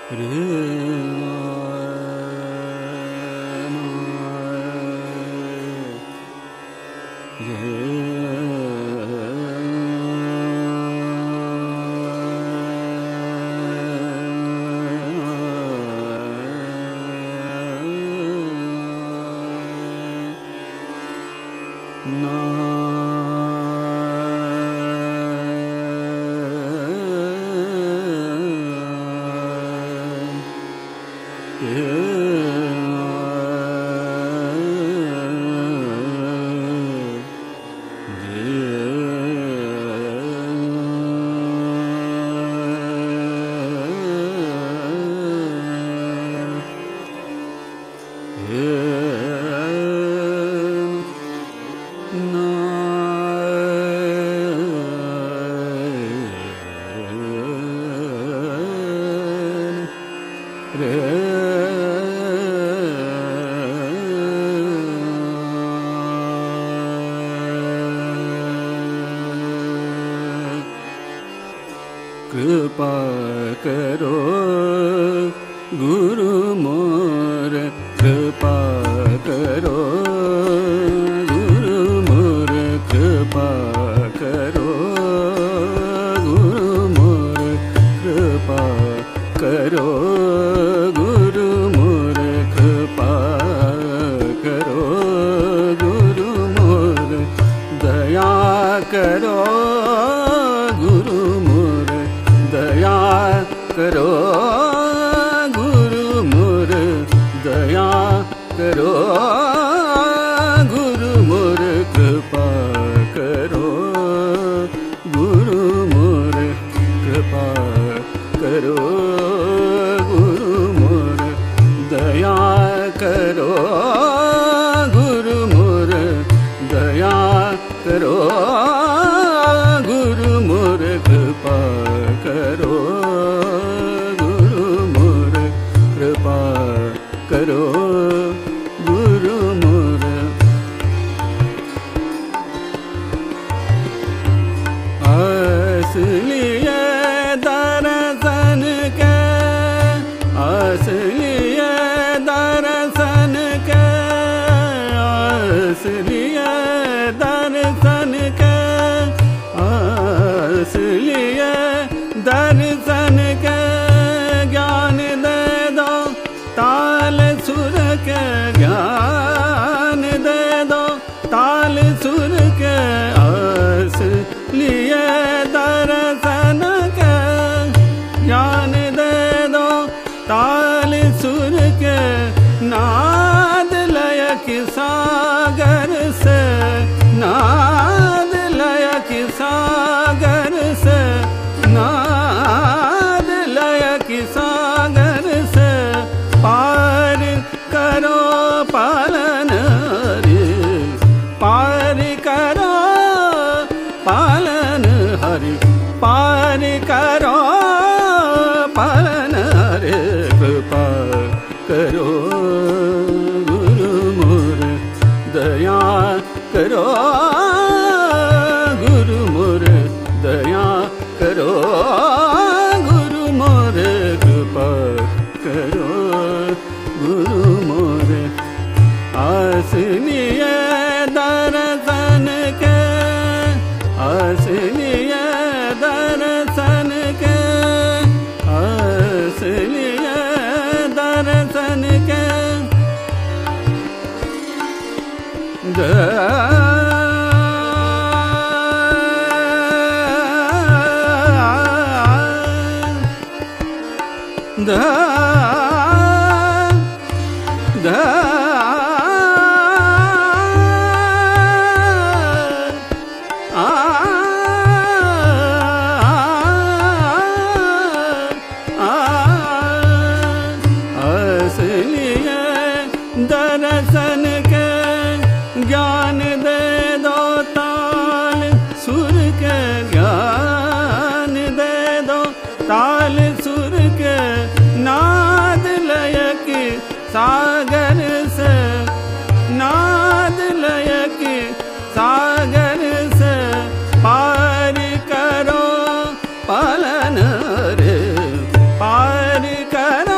कृपा करो गुरु मोर, कृपा करो गुरु मोर, कृपा करो गुरु मोर, कृपा करो गुरु मोर, कृपा करो गुरु मोर, दया करो गुरु मोर, दया करो गुरु मोर, दया करो गुरु मोर, कृपा करो गुरु मोर, कृपा करो गुरु मोर, दया करो गुरु मोर, दया करो गुरु मोर, कृपा करो गुरु मोर, कृपा करो गुरु मोर। आस लिए दर्शन के, आस लिए दर्शन के, आस लिए दर्शन के, आस लिए दर्शन के, ज्ञान दे दो ताल सुर के, ज्ञान दे दो ताल सुर के, आस लिए दर्शन के, ज्ञान दे दो ताल सुर के, नाद लय की सागर से, नाद लय की सागर से, नाद लय की सागर से, पार करो पालन हरि, पार करो पालन हरि, पार करो पालन हरि, कृपा करो गुरु मोर, दया करो गुरु मोर, दया करो गुरु मोर, कृपा करो गुरु मोर। आस लिए दर्शन के, आस लिए दर्शन के, आस लिए दर्शन के, दर्शन के, ज्ञान दे दो ताल सुर के, ज्ञान दे दो ताल सुर के, नाद लय की सागर से, नाद लय की सागर से, पार करो पालन रे, पार करो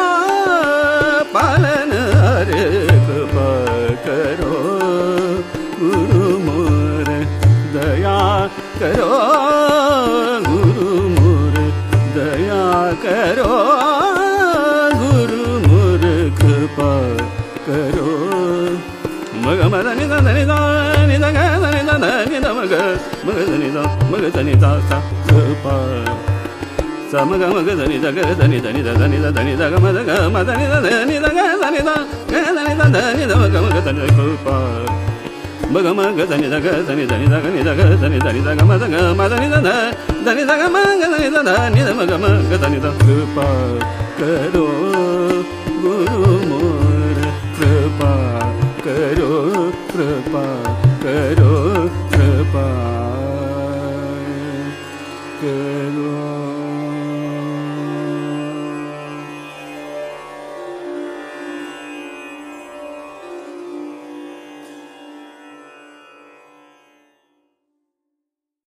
ma da ni da ni da ni da ga da ni da ma ga da ni da sa pa sa ma ga da ni da ga da ni da ni da ni da ni da ga ma da ni da ni da ga da ni da ni da ma ga da ni pa ma ga da ni da ga da ni da ni da ga ni da ga da ni da ga ma da ni da ni da ga ma ga da ni da ni da ma ga da ni da pa karo guru mor kripa karo kripa karo kripa karo